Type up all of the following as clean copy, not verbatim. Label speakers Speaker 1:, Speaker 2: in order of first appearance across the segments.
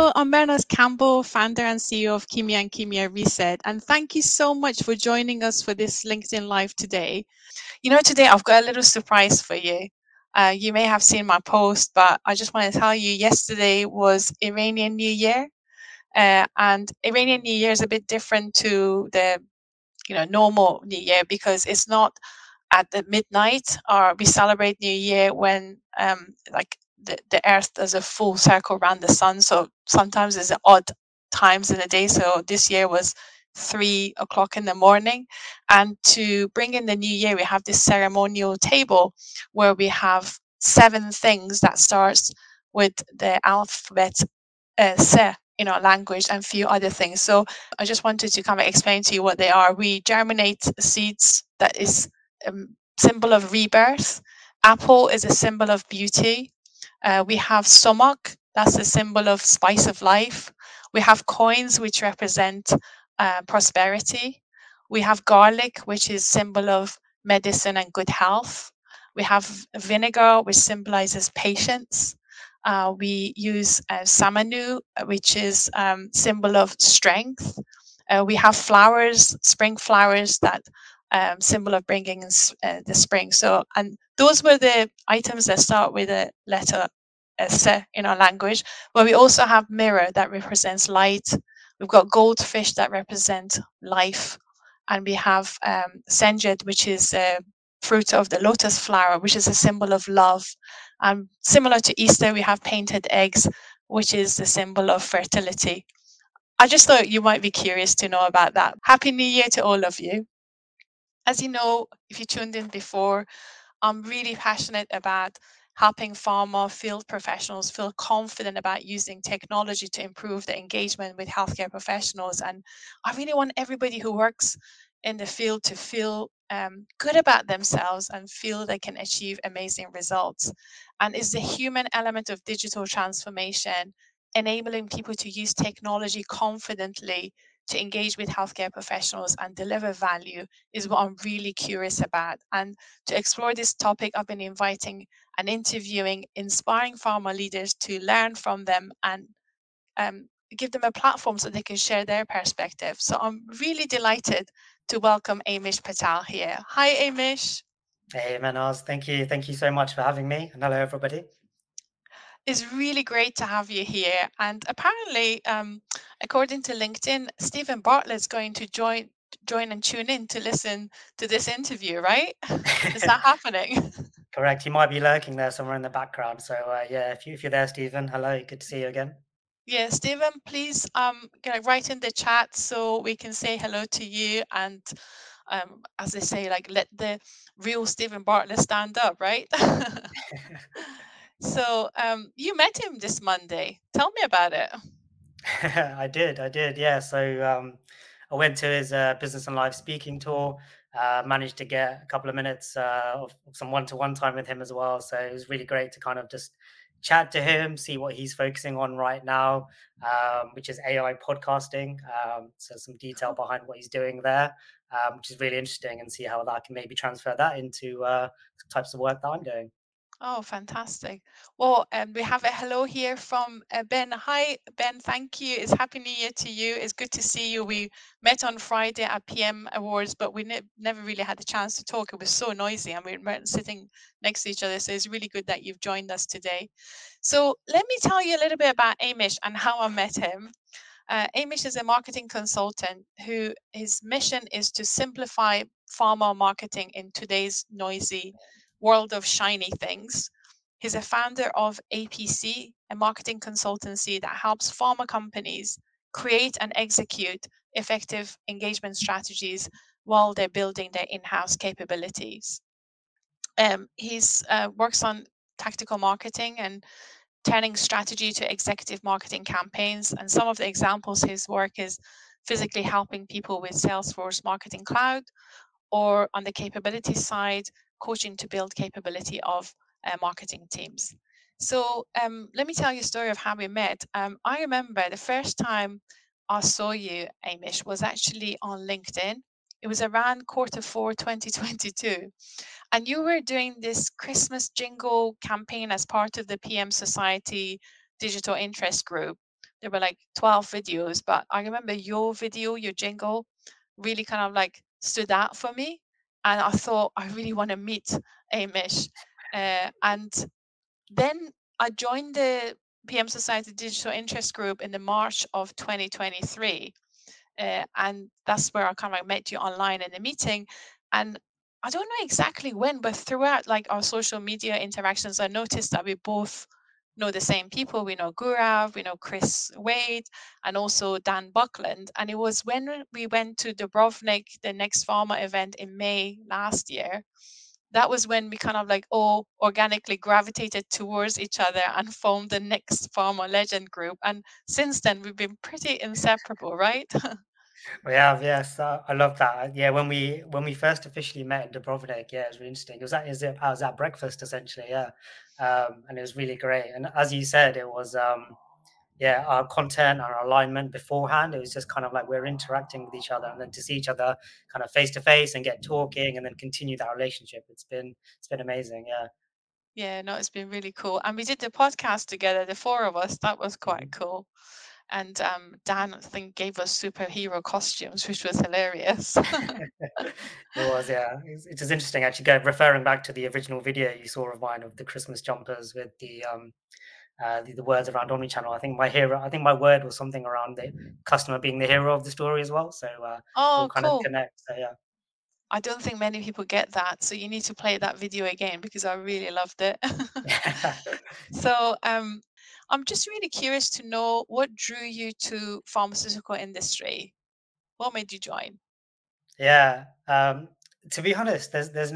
Speaker 1: Hello, I'm Bernas Campbell, founder and CEO of Kimia and Kimia Reset. And thank you so much for joining us for this LinkedIn Live today. Today I've got a little surprise for you. You may have seen my post, but I just want to tell you yesterday was Iranian New Year. And Iranian New Year is a bit different to the normal New Year because it's not at the midnight, or we celebrate New Year when like the earth does a full circle around the sun. So sometimes there's odd times in the day. So this year was 3 o'clock in the morning. And to bring in the new year, we have this ceremonial table where we have 7 things that starts with the alphabet se in our language and few other things. So I just wanted to kind of explain to you what they are. We germinate seeds that is a symbol of rebirth. Apple is a symbol of beauty. We have stomach, that's a symbol of spice of life. We have coins, which represent prosperity. We have garlic, which is symbol of medicine and good health. We have vinegar, which symbolizes patience. We use samanu, which is symbol of strength. We have flowers, spring flowers, that symbol of bringing in the spring. So, and those were the items that start with a letter se in our language. But we also have mirror that represents light. We've got goldfish that represent life, and we have senjet, which is fruit of the lotus flower, which is a symbol of love. Similar to Easter, we have painted eggs, which is the symbol of fertility. I just thought you might be curious to know about that. Happy New Year to all of you. As you know, if you tuned in before, I'm really passionate about helping pharma field professionals feel confident about using technology to improve the engagement with healthcare professionals. And I really want everybody who works in the field to feel good about themselves and feel they can achieve amazing results. And it's the human element of digital transformation, enabling people to use technology confidently to engage with healthcare professionals and deliver value, is what I'm really curious about. And to explore this topic, I've been inviting and interviewing inspiring pharma leaders to learn from them and give them a platform so they can share their perspective. So I'm really delighted to welcome Amish Patel here. Hi, Amish.
Speaker 2: Hey, Manaz. Thank you so much for having me. And hello, everybody.
Speaker 1: It's really great to have you here. And apparently, according to LinkedIn, Stephen Bartlett's going to join and tune in to listen to this interview, right? Is that happening?
Speaker 2: Correct. You might be lurking there somewhere in the background. So yeah, if you're there, Stephen, hello. Good to see you again.
Speaker 1: Yeah, Stephen, please write in the chat so we can say hello to you, and as they say, like, let the real Stephen Bartlett stand up, right? So you met him this Monday. Tell me about it.
Speaker 2: I did. Yeah. So I went to his business and life speaking tour. Managed to get a couple of minutes of some one-to-one time with him as well. So it was really great to kind of just chat to him, see what he's focusing on right now, which is AI podcasting. So some detail behind what he's doing there, which is really interesting, and see how that can maybe transfer that into types of work that I'm doing.
Speaker 1: Oh, fantastic. Well, we have a hello here from Ben. Hi, Ben. Thank you. It's Happy New Year to you. It's good to see you. We met on Friday at PM Awards, but we never really had the chance to talk. It was so noisy and we weren't sitting next to each other. So it's really good that you've joined us today. So let me tell you a little bit about Amish and how I met him. Amish is a marketing consultant who his mission is to simplify pharma marketing in today's noisy world of shiny things. He's a founder of APC, a marketing consultancy that helps pharma companies create and execute effective engagement strategies while they're building their in-house capabilities. He's works on tactical marketing and turning strategy to executive marketing campaigns. And some of the examples his work is physically helping people with Salesforce Marketing Cloud, or on the capability side, coaching to build capability of marketing teams. So let me tell you a story of how we met. I remember the first time I saw you, Amish, was actually on LinkedIn. It was around Q4 2022. And you were doing this Christmas jingle campaign as part of the PM Society Digital Interest Group. there were like 12 videos, but I remember your video, your jingle, really kind of like stood out for me. And I thought, I really want to meet Amish. And then I joined the PM Society Digital Interest Group in the March of 2023. And that's where I kind of like met you online in the meeting. And I don't know exactly when, but throughout like our social media interactions, I noticed that we both know the same people. We know Gurav, we know Chris Wade, and also Dan Buckland. And it was when we went to Dubrovnik, the Next Pharma event in May last year, that was when we kind of like all organically gravitated towards each other and formed the Next Pharma Legend group. And since then, we've been pretty inseparable, right?
Speaker 2: We have, yes. I love that. Yeah, when we first officially met in Dubrovnik, yeah, it was really interesting. I was at breakfast essentially, yeah, and it was really great. And as you said, it was yeah, our content, our alignment beforehand. It was just kind of like we're interacting with each other, and then to see each other kind of face to face and get talking, and then continue that relationship. It's been amazing. Yeah.
Speaker 1: Yeah, no, it's been really cool. And we did the podcast together, the four of us. That was quite
Speaker 2: Mhm.
Speaker 1: cool. And Dan, I think, gave us superhero costumes, which was hilarious.
Speaker 2: It was, yeah. It was interesting actually referring back to the original video you saw of mine of the Christmas jumpers with the words around omnichannel. I think my word was something around the customer being the hero of the story as well. So it all
Speaker 1: Oh,
Speaker 2: kind of
Speaker 1: cool.
Speaker 2: connects. So yeah.
Speaker 1: I don't think many people get that. So you need to play that video again because I really loved it. So I'm just really curious to know what drew you to pharmaceutical industry. What made you join?
Speaker 2: Yeah. To be honest,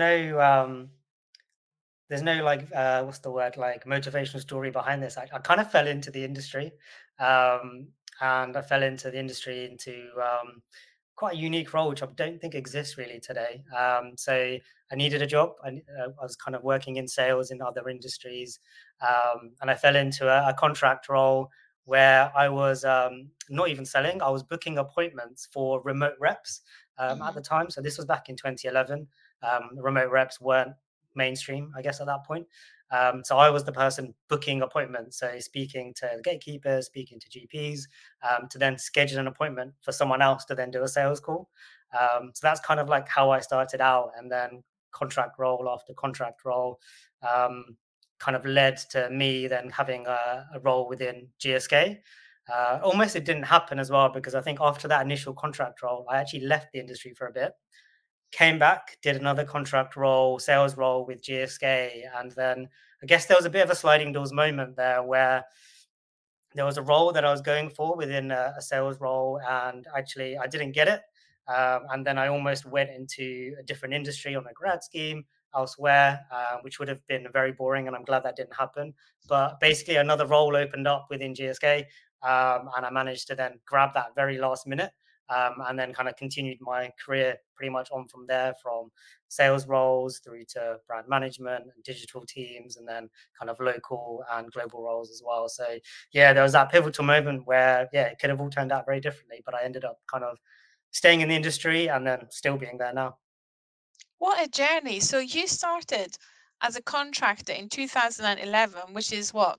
Speaker 2: there's no like what's the word, like motivational story behind this. I kind of fell into the industry, um, and I fell into the industry into quite a unique role, which I don't think exists really today. So I needed a job. I was kind of working in sales in other industries, and I fell into a contract role where I was not even selling. I was booking appointments for remote reps at the
Speaker 1: Hmm.
Speaker 2: time. So this was back in 2011. Remote reps weren't mainstream, I guess, at that point. So I was the person booking appointments, so speaking to the gatekeepers, speaking to GPs, to then schedule an appointment for someone else to then do a sales call. So that's kind of like how I started out, and then contract role after contract role um, kind of led to me then having a role within GSK. Almost it didn't happen as well because I think after that initial contract role, I actually left the industry for a bit, came back, did another contract role, sales role with GSK, and then I guess there was a bit of a sliding doors moment there where there was a role that I was going for within a sales role, and actually I didn't get it. And then I almost went into a different industry on a grad scheme elsewhere, which would have been very boring. And I'm glad that didn't happen. But basically, another role opened up within GSK, and I managed to then grab that very last minute. And then kind of continued my career pretty much on from there, from sales roles through to brand management and digital teams, and then kind of local and global roles as well. So yeah, there was that pivotal moment where yeah, it could have all turned out very differently, but I ended up kind of staying in the industry and then still being there now.
Speaker 1: What a journey. So you started as a contractor in 2011, which is what,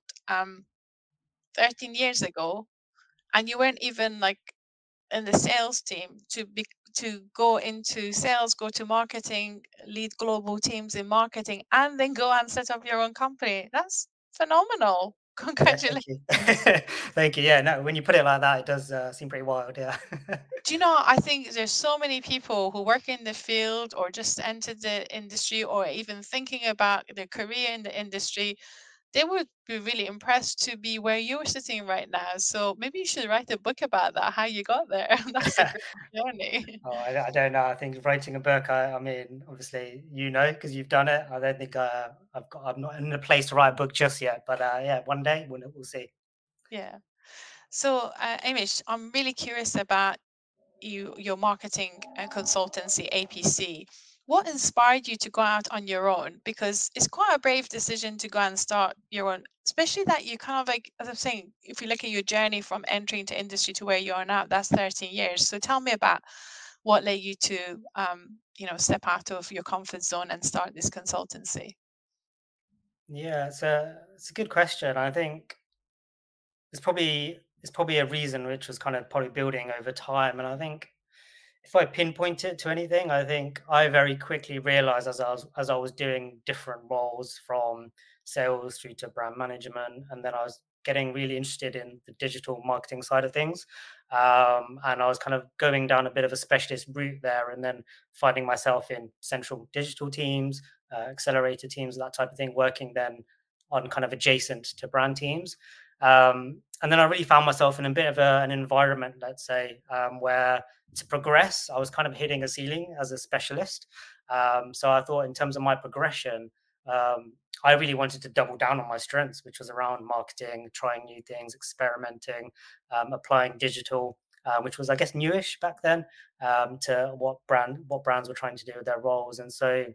Speaker 1: 13 years ago, and you weren't even like in the sales team to go into sales, go to marketing, lead global teams in marketing, and then go and set up your own company. That's phenomenal.
Speaker 2: Yeah, thank
Speaker 1: Congratulations.
Speaker 2: you. Thank you. Yeah, no, when you put it like that, it does seem pretty wild. Yeah.
Speaker 1: Do you know, I think there's so many people who work in the field or just entered the industry or even thinking about their career in the industry. They would be really impressed to be where you're sitting right now. So maybe you should write a book about that, how you got there. That's a great journey.
Speaker 2: Oh, I don't know. I think writing a book, I mean, obviously, because you've done it. I don't think I'm not in a place to write a book just yet, but yeah, one day we'll see.
Speaker 1: Yeah. So, Amish, I'm really curious about your marketing and consultancy, APC. What inspired you to go out on your own? Because it's quite a brave decision to go and start your own, especially that you kind of like, as I'm saying, if you look at your journey from entering to industry to where you are now, that's 13 years. So tell me about what led you to, step out of your comfort zone and start this consultancy.
Speaker 2: Yeah, it's a good question. I think it's probably it's probably a reason which was kind of probably building over time. And I think if I pinpoint it to anything, I think I very quickly realized as I was doing different roles from sales through to brand management, and then I was getting really interested in the digital marketing side of things. And I was kind of going down a bit of a specialist route there, and then finding myself in central digital teams, accelerator teams, that type of thing, working then on kind of adjacent to brand teams. And then I really found myself in a bit of an environment, let's say, where to progress, I was kind of hitting a ceiling as a specialist. So I thought, in terms of my progression, I really wanted to double down on my strengths, which was around marketing, trying new things, experimenting, applying digital, which was, I guess, newish back then, to what brands were trying to do with their roles. And so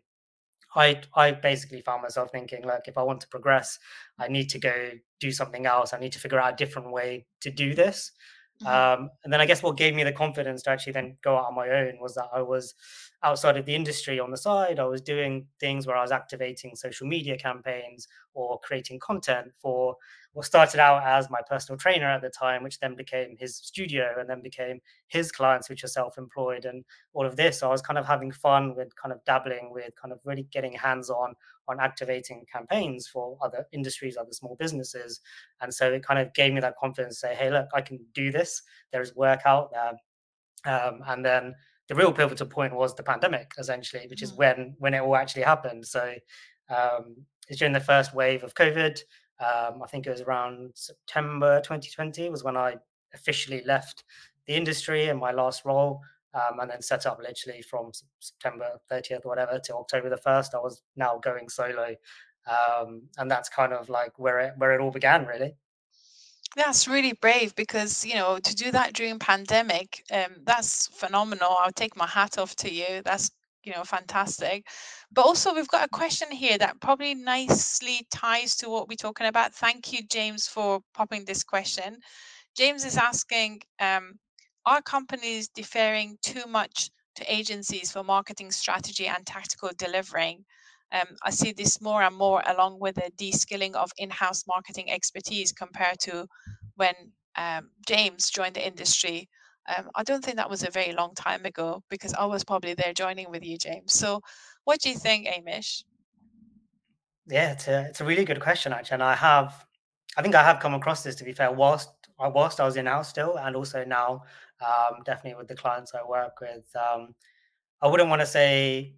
Speaker 2: I basically found myself thinking, like, if I want to progress, I need to go do something else. I need to figure out a different way to do this.
Speaker 1: Hmm.
Speaker 2: And then I guess what gave me the confidence to actually then go out on my own was that I was outside of the industry on the side. I was doing things where I was activating social media campaigns or creating content for what started out as my personal trainer at the time, which then became his studio and then became his clients, which are self-employed. And all of this. So I was kind of having fun with kind of dabbling with kind of really getting hands on activating campaigns for other industries, other small businesses. And so it kind of gave me that confidence to say, hey, look, I can do this. There's work out there. And then the real pivotal point was the pandemic, essentially, which is when it all actually happened. So it's during the first wave of COVID. I think it was around September 2020 was when I officially left the industry and my last role. And then set up literally from September 30th or whatever to October the 1st. I was now going solo. And that's kind of like where it all began, really.
Speaker 1: That's really brave because, to do that during pandemic, that's phenomenal. I'll take my hat off to you. That's, fantastic. But also we've got a question here that probably nicely ties to what we're talking about. Thank you, James, for popping this question. James is asking, are companies deferring too much to agencies for marketing strategy and tactical delivering? I see this more and more along with the de-skilling of in-house marketing expertise compared to when James joined the industry. I don't think that was a very long time ago because I was probably there joining with you, James. So what do you think, Amish?
Speaker 2: Yeah, it's a really good question, actually, and I think I have come across this, to be fair, whilst I was in-house still, and also now, definitely with the clients I work with. I wouldn't want to say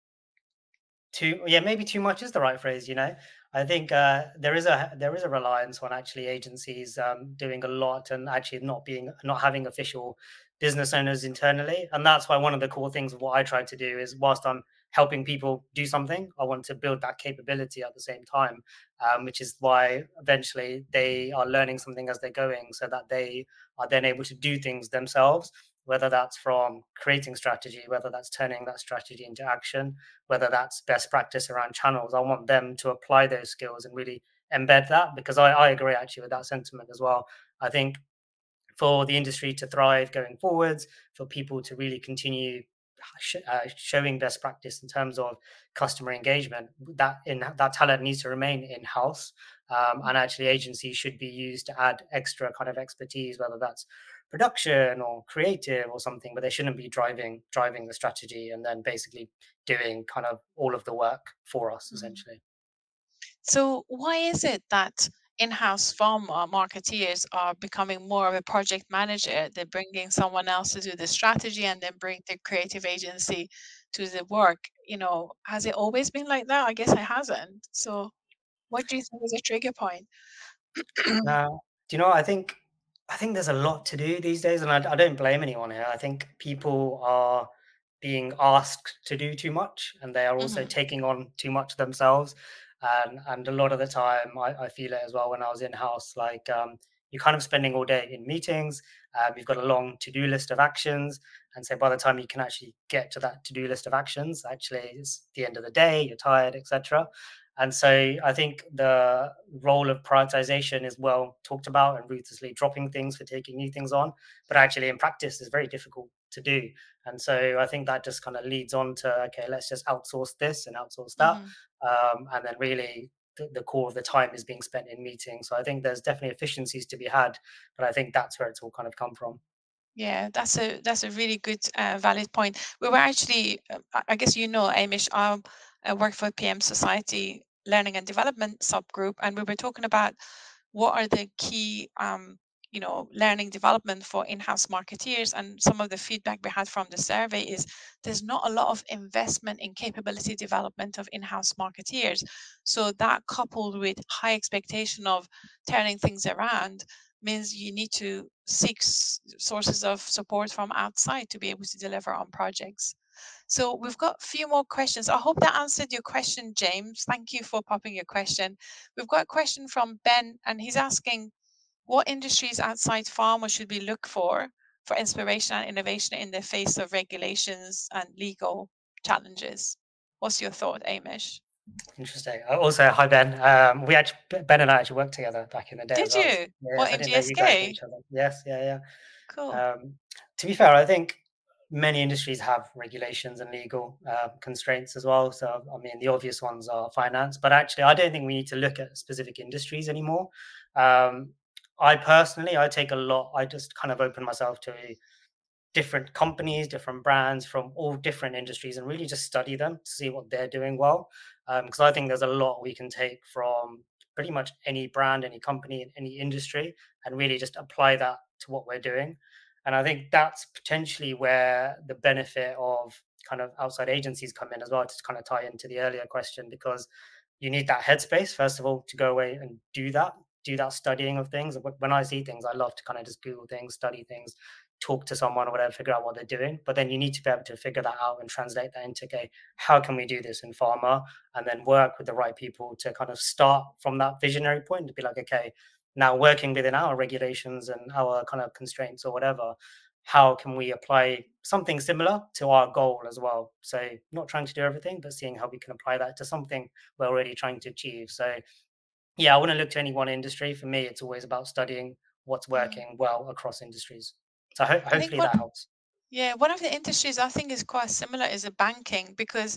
Speaker 2: too, yeah, maybe too much is the right phrase, you know? I think, there is a reliance on actually agencies, doing a lot and actually not having official business owners internally, and that's why one of the cool things of what I try to do is, whilst I'm helping people do something, I want to build that capability at the same time, which is why eventually they are learning something as they're going, so that they are then able to do things themselves, whether that's from creating strategy, whether that's turning that strategy into action, whether that's best practice around channels. I want them to apply those skills and really embed that, because I agree actually with that sentiment as well. I think for the industry to thrive going forwards, for people to really continue showing best practice in terms of customer engagement, that talent needs to remain in house, and actually agencies should be used to add extra kind of expertise, whether that's production or creative or something, but they shouldn't be driving the strategy and then basically doing kind of all of the work for us,
Speaker 1: Mhm.
Speaker 2: essentially.
Speaker 1: So why is it that in-house pharma marketeers are becoming more of a project manager? They're bringing someone else to do the strategy and then bring the creative agency to the work. Has it always been like that? I guess it hasn't. So what do you think is a trigger point?
Speaker 2: Now, do you know what? I think there's a lot to do these days, and I don't blame anyone here. I think people are being asked to do too much, and they are also
Speaker 1: Hmm.
Speaker 2: taking on too much themselves. And a lot of the time, I feel it as well when I was in house. Like, you're kind of spending all day in meetings. You've got a long to-do list of actions, and so by the time you can actually get to that to-do list of actions, actually it's the end of the day. You're tired, etc. And so I think the role of prioritization is well talked about, and ruthlessly dropping things for taking new things on, but actually in practice is very difficult to do. And so I think that just kind of leads on to, okay, let's just outsource this and outsource that.
Speaker 1: Hmm.
Speaker 2: And then really the core of the time is being spent in meetings. So I think there's definitely efficiencies to be had, but I think that's where it's all kind of come from.
Speaker 1: Yeah, that's a really good valid point. We were actually, I guess you know, Amish, I work for PM Society Learning and Development subgroup, and we were talking about what are the key learning development for in-house marketeers, and some of the feedback we had from the survey is there's not a lot of investment in capability development of in-house marketeers. So that, coupled with high expectation of turning things around, means you need to seek sources of support from outside to be able to deliver on projects. So we've got a few more questions. I hope that answered your question, James. Thank you for popping your question. We've got a question from Ben, and he's asking, what industries outside pharma should we look for inspiration and innovation in the face of regulations and legal challenges? What's your thought, Amish?
Speaker 2: Interesting. Also, hi Ben. We actually Ben and I actually worked together back in the day as
Speaker 1: Did
Speaker 2: well.
Speaker 1: you?
Speaker 2: Yeah,
Speaker 1: What,
Speaker 2: I
Speaker 1: in
Speaker 2: didn't know you guys knew
Speaker 1: GSK?
Speaker 2: each other. Yes, yeah,
Speaker 1: Cool.
Speaker 2: yeah. To be fair, I think many industries have regulations and legal constraints as well. So, I mean, the obvious ones are finance, but actually, I don't think we need to look at specific industries anymore. Um, I personally, I take a lot. I just kind of open myself to different companies, different brands from all different industries, and really just study them to see what they're doing well. Because I think there's a lot we can take from pretty much any brand, any company, in any industry, and really just apply that to what we're doing. And I think that's potentially where the benefit of kind of outside agencies come in as well, to kind of tie into the earlier question, because you need that headspace, first of all, to go away and do that studying of things. When I see things, I love to kind of just Google things, study things, talk to someone or whatever, figure out what they're doing. But then you need to be able to figure that out and translate that into, okay, how can we do this in pharma? And then work with the right people to kind of start from that visionary point to be like, okay, now working within our regulations and our kind of constraints or whatever, how can we apply something similar to our goal as well? So not trying to do everything, but seeing how we can apply that to something we're already trying to achieve. So yeah, I wouldn't look to any one industry. For me, it's always about studying what's
Speaker 1: Mm.
Speaker 2: working well across industries. So
Speaker 1: I think
Speaker 2: hopefully that helps.
Speaker 1: one of the industries I think is quite similar is the banking, because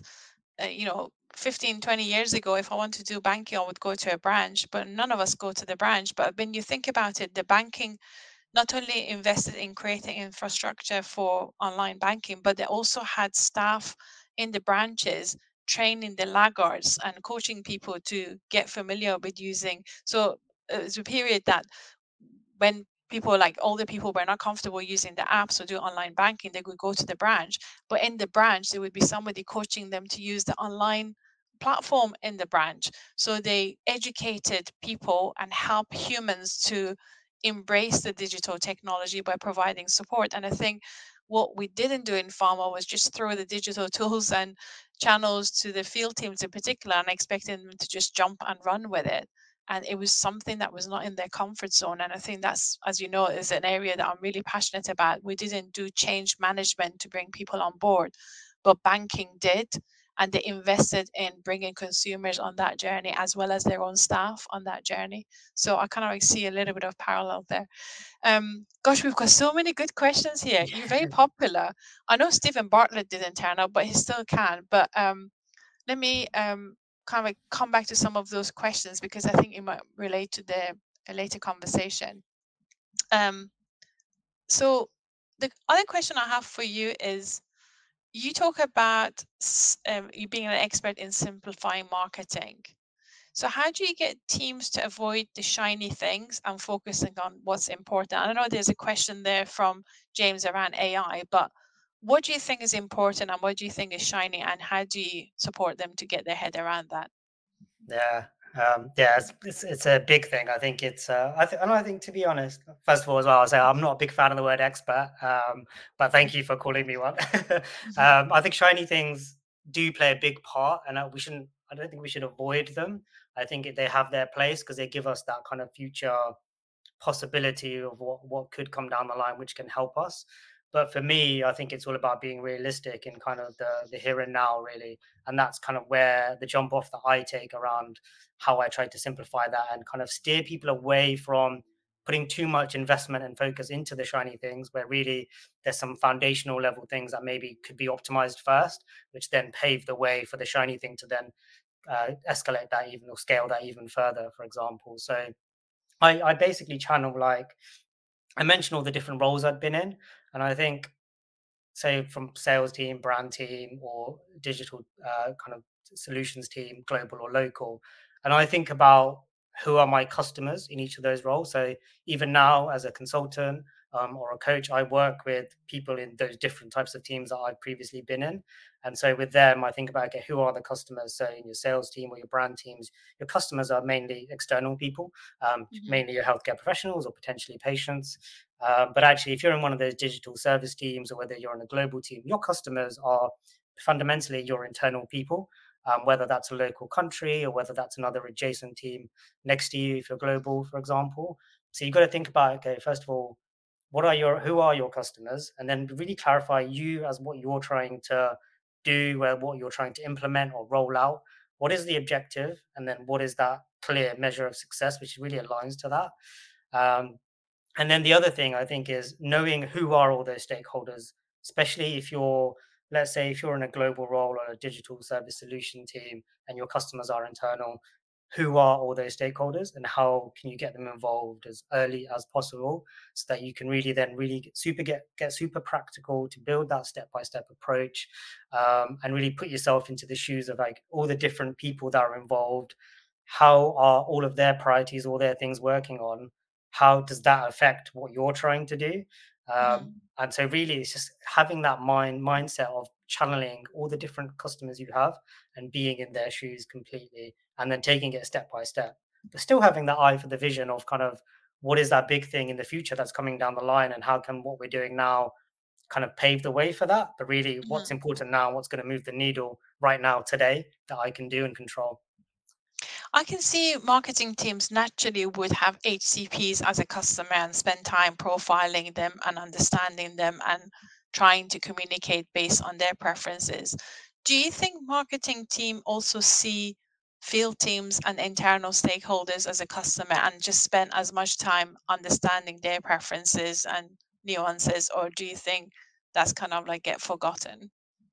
Speaker 1: 15, 20 years ago, if I want to do banking, I would go to a branch, but none of us go to the branch. But when you think about it, the banking not only invested in creating infrastructure for online banking, but they also had staff in the branches training the laggards and coaching people to get familiar with using. So it was a period that when people, like older people, were not comfortable using the apps or do online banking, they would go to the branch. But in the branch, there would be somebody coaching them to use the online platform in the branch. So they educated people and help humans to embrace the digital technology by providing support. And I think what we didn't do in pharma was just throw the digital tools and channels to the field teams in particular and expecting them to just jump and run with it. And it was something that was not in their comfort zone. And I think that's, as you know, is an area that I'm really passionate about. We didn't do change management to bring people on board, but banking did. And they invested in bringing consumers on that journey as well as their own staff on that journey. So I kind of like see a little bit of parallel there. Gosh, we've got so many good questions here. You're very popular. I know Stephen Bartlett didn't turn up, but he still can. But let me kind of come back to some of those questions because I think it might relate to the a later conversation. Um, so the other question I have for you is, you talk about you being an expert in simplifying marketing. So how do you get teams to avoid the shiny things and focusing on what's important? I know there's a question there from James around AI, but what do you think is important and what do you think is shiny, and how do you support them to get their head around that?
Speaker 2: Yeah. Yeah, it's a big thing. I think it's I think, to be honest, first of all, as well, I'll say I'm not a big fan of the word expert, but thank you for calling me one. I think shiny things do play a big part, and I don't think we should avoid them. I think they have their place because they give us that kind of future possibility of what could come down the line, which can help us. But for me, I think it's all about being realistic in kind of the here and now, really. And that's kind of where the jump off that I take around how I try to simplify that and kind of steer people away from putting too much investment and focus into the shiny things, where really there's some foundational level things that maybe could be optimized first, which then pave the way for the shiny thing to then escalate that even or scale that even further, for example. So I basically channel, like I mentioned, all the different roles I'd been in, and I think, say, from sales team, brand team, or digital kind of solutions team, global or local. And I think about who are my customers in each of those roles. So even now, as a consultant or a coach, I work with people in those different types of teams that I've previously been in. And so with them, I think about, okay, who are the customers? So in your sales team or your brand teams, your customers are mainly external people,
Speaker 1: Hmm.
Speaker 2: mainly your healthcare professionals or potentially patients. But actually, if you're in one of those digital service teams, or whether you're on a global team, your customers are fundamentally your internal people, whether that's a local country or whether that's another adjacent team next to you if you're global, for example. So you've got to think about, okay, first of all, who are your customers, and then really clarify you as what you're trying to do, what you're trying to implement or roll out. What is the objective, and then what is that clear measure of success, which really aligns to that. Um, and then the other thing I think is knowing who are all those stakeholders, especially if you're, let's say, if you're in a global role or a digital service solution team and your customers are internal, who are all those stakeholders and how can you get them involved as early as possible so that you can really then really get super practical to build that step-by-step approach, and really put yourself into the shoes of like all the different people that are involved. How are all of their priorities, all their things working on? How does that affect what you're trying to do?
Speaker 1: Hmm.
Speaker 2: And so really it's just having that mindset of channeling all the different customers you have and being in their shoes completely, and then taking it step by step, but still having that eye for the vision of kind of what is that big thing in the future that's coming down the line, and how can what we're doing now kind of pave the way for that. But really what's
Speaker 1: Hmm.
Speaker 2: important now, what's going to move the needle right now today that I can do and control.
Speaker 1: I can see marketing teams naturally would have HCPs as a customer and spend time profiling them and understanding them and trying to communicate based on their preferences. Do you think marketing team also see field teams and internal stakeholders as a customer and just spend as much time understanding their preferences and nuances, or do you think that's kind of like get forgotten?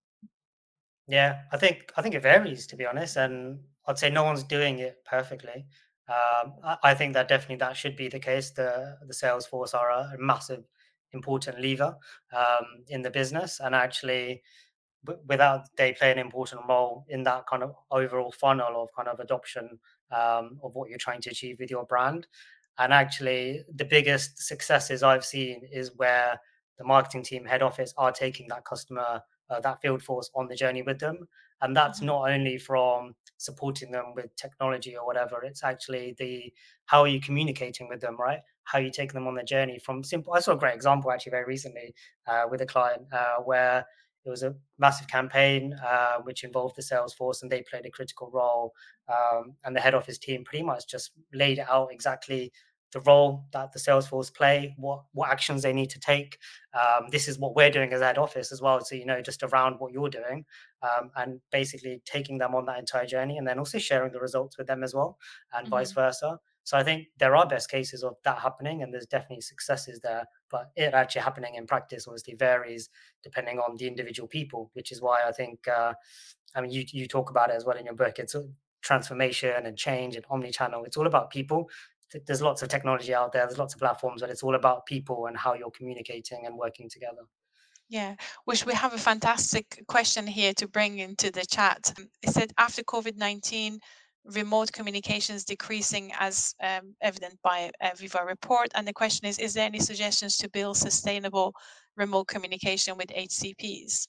Speaker 2: Yeah, I think it varies, to be honest, and I'd say no one's doing it perfectly. I think that definitely that should be the case. The sales force are a massive, important lever in the business, and actually, without they play an important role in that kind of overall funnel of kind of adoption of what you're trying to achieve with your brand. And actually, the biggest successes I've seen is where the marketing team, head office, are taking that customer, that field force on the journey with them. And that's
Speaker 1: Mhm.
Speaker 2: not only from supporting them with technology or whatever, it's actually the how are you communicating with them, right? How you take them on the journey from simple. I saw a great example actually very recently with a client where it was a massive campaign which involved the sales force, and they played a critical role. And the head office team pretty much just laid out exactly the role that the sales force play, what actions they need to take. This is what we're doing as head office as well. So just around what you're doing, and basically taking them on that entire journey, and then also sharing the results with them as well, and vice
Speaker 1: Mhm.
Speaker 2: versa. So I think there are best cases of that happening, and there's definitely successes there. But it actually happening in practice obviously varies depending on the individual people, which is why I think, I mean, you talk about it as well in your book. It's transformation and change and omni-channel. It's all about people. There's lots of technology out there. There's lots of platforms, but it's all about people and how you're communicating and working together.
Speaker 1: Yeah, which we have a fantastic question here to bring into the chat. It said after COVID-19, remote communications decreasing as evident by a Viva report. And the question is there any suggestions to build sustainable remote communication with HCPs?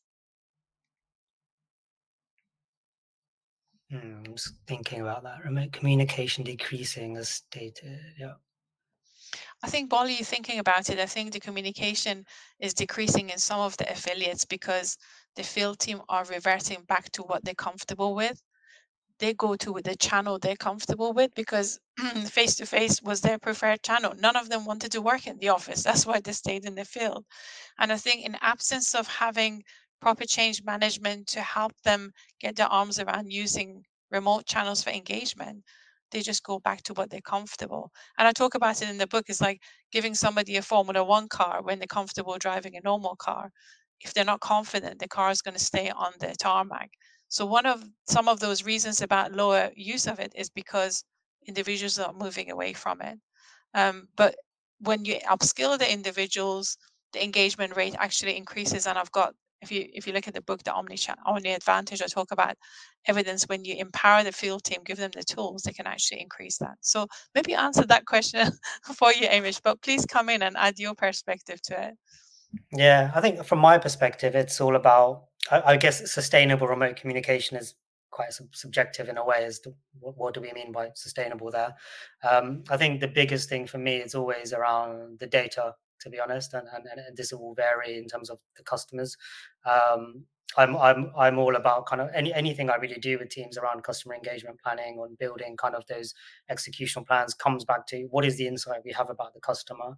Speaker 2: I'm just thinking about that. Remote communication decreasing as stated. Yeah.
Speaker 1: I think while you're thinking about it, I think the communication is decreasing in some of the affiliates because the field team are reverting back to what they're comfortable with. They go to the channel they're comfortable with because face to face was their preferred channel. None of them wanted to work in the office. That's why they stayed in the field. And I think, in absence of having proper change management to help them get their arms around using remote channels for engagement, they just go back to what they're comfortable. And I talk about it in the book. It's like giving somebody a Formula One car when they're comfortable driving a normal car. If they're not confident, the car is going to stay on the tarmac. So one of some of those reasons about lower use of it is because individuals are moving away from it. But when you upskill the individuals, the engagement rate actually increases. And I've got, if you look at the book, the Omni Advantage, I talk about evidence when you empower the field team, give them the tools, they can actually increase that. So maybe answer that question for you, Amish, but please come in and add your perspective to it.
Speaker 2: Yeah, I think from my perspective, it's all about, I guess, sustainable remote communication is quite subjective in a way as to what do we mean by sustainable there. I think the biggest thing for me is always around the data, to be honest, and this will vary in terms of the customers. Um, I'm all about kind of anything I really do with teams around customer engagement planning on building kind of those executional plans comes back to what is the insight we have about the customer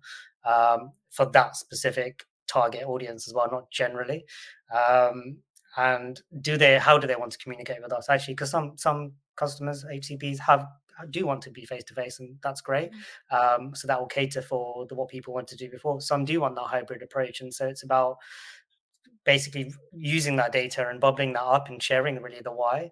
Speaker 2: for that specific target audience as well, not generally. Um, and how do they want to communicate with us? Actually, because some customers, HCPs, do want to be face to face, and that's great.
Speaker 1: Mhm.
Speaker 2: So that will cater for what people want to do before. Some do want that hybrid approach, and so it's about basically using that data and bubbling that up and sharing really the why.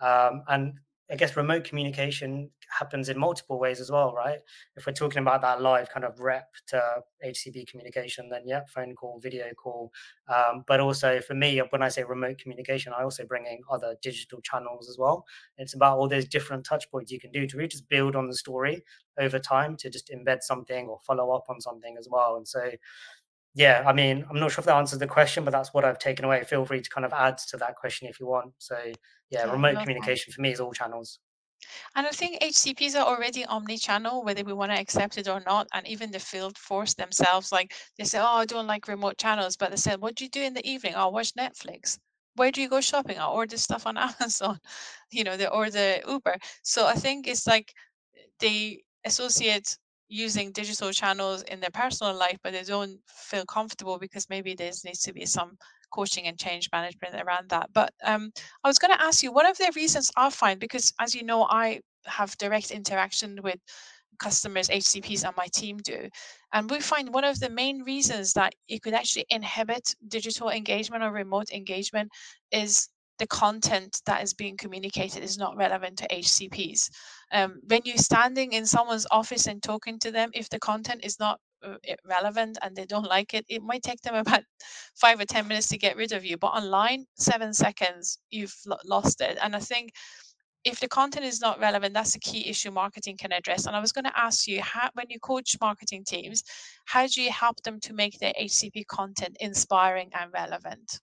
Speaker 2: And I guess remote communication happens in multiple ways as well, right? If we're talking about that live kind of rep to HCP communication, then yeah, phone call, video call. But also for me, when I say remote communication, I also bring in other digital channels as well. It's about all those different touch points you can do to really just build on the story over time to just embed something or follow up on something as well. And so yeah, I mean, I'm not sure if that answers the question, but that's what I've taken away. Feel free to kind of add to that question if you want. So, yeah,
Speaker 1: Yeah,
Speaker 2: remote
Speaker 1: love that.
Speaker 2: communication for me is all channels.
Speaker 1: And I think HCPs are already omni-channel, whether we want to accept it or not. And even the field force themselves, like they say, oh, I don't like remote channels. But they said, what do you do in the evening? I'll watch Netflix. Where do you go shopping? I'll order stuff on Amazon, they order Uber. So I think it's like they associate using digital channels in their personal life, but they don't feel comfortable because maybe there needs to be some coaching and change management around that. But I was going to ask you, one of the reasons I find, because as you know, I have direct interaction with customers, HCPs, and my team do. And we find one of the main reasons that it could actually inhibit digital engagement or remote engagement is the content that is being communicated is not relevant to HCPs. When you're standing in someone's office and talking to them, if the content is not relevant and they don't like it, it might take them about 5 or 10 minutes to get rid of you. But online, 7 seconds, you've lost it. And I think if the content is not relevant, that's a key issue marketing can address. And I was going to ask you, how, when you coach marketing teams, how do you help them to make their HCP content inspiring and relevant?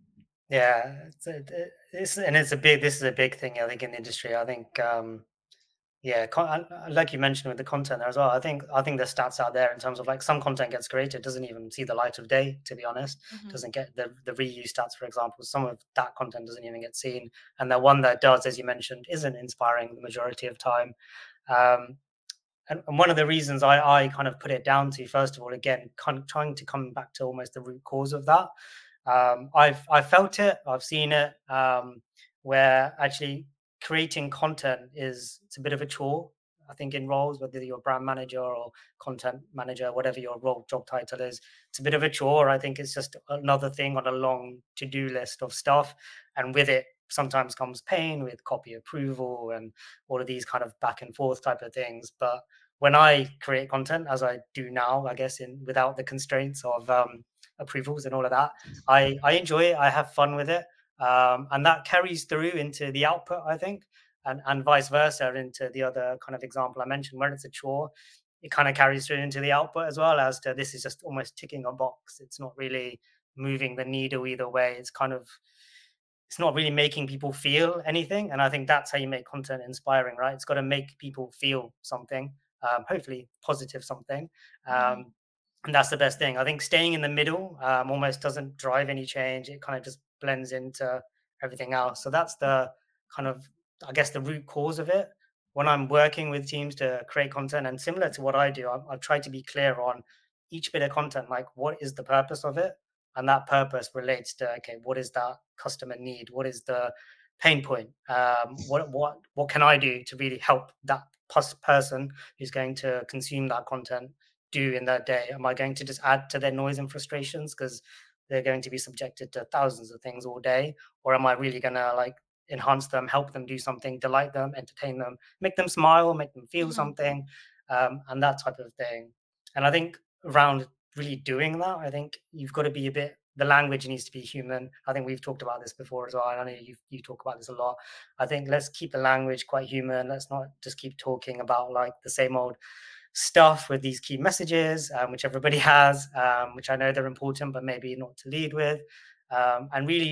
Speaker 2: Yeah, this is a big thing I think in the industry. I think yeah, like you mentioned with the content there as well. I think the stats out there in terms of like some content gets created doesn't even see the light of day. To be honest,
Speaker 1: Hmm.
Speaker 2: doesn't get the reuse stats, for example. Some of that content doesn't even get seen, and the one that does, as you mentioned, isn't inspiring the majority of time. Um, and one of the reasons I kind of put it down to, first of all, again, kind of trying to come back to almost the root cause of that. I've felt it, I've seen it, where actually creating content it's a bit of a chore. I think in roles, whether you're a brand manager or content manager, whatever your role job title is, it's a bit of a chore. I think it's just another thing on a long to-do list of stuff, and with it sometimes comes pain with copy approval and all of these kind of back and forth type of things. But when I create content, as I do now, I guess in without the constraints of approvals and all of that, I enjoy it. I have fun with it, and that carries through into the output, I think, and vice versa into the other kind of example I mentioned, where it's a chore. It kind of carries through into the output as well as to this is just almost ticking a box. It's not really moving the needle either way. It's not really making people feel anything. And I think that's how you make content inspiring, right? It's got to make people feel something, hopefully positive something.
Speaker 1: Hmm.
Speaker 2: Um, and that's the best thing. I think staying in the middle almost doesn't drive any change. It kind of just blends into everything else. So that's the kind of, I guess, the root cause of it. When I'm working with teams to create content, and similar to what I do, I've tried to be clear on each bit of content, like what is the purpose of it, and that purpose relates to okay, what is that customer need? What is the pain point? What can I do to really help that person who's going to consume that content do in their day? Am I going to just add to their noise and frustrations because they're going to be subjected to thousands of things all day, or am I really going to like enhance them, help them do something, delight them, entertain them, make them smile, make them feel
Speaker 1: Hmm.
Speaker 2: something, and that type of thing. And I think around really doing that, I think you've got to be a bit. The language needs to be human. I think we've talked about this before as well. And I know you talk about this a lot. I think let's keep the language quite human. Let's not just keep talking about like the same old stuff with these key messages, which everybody has, which I know they're important, but maybe not to lead with, and really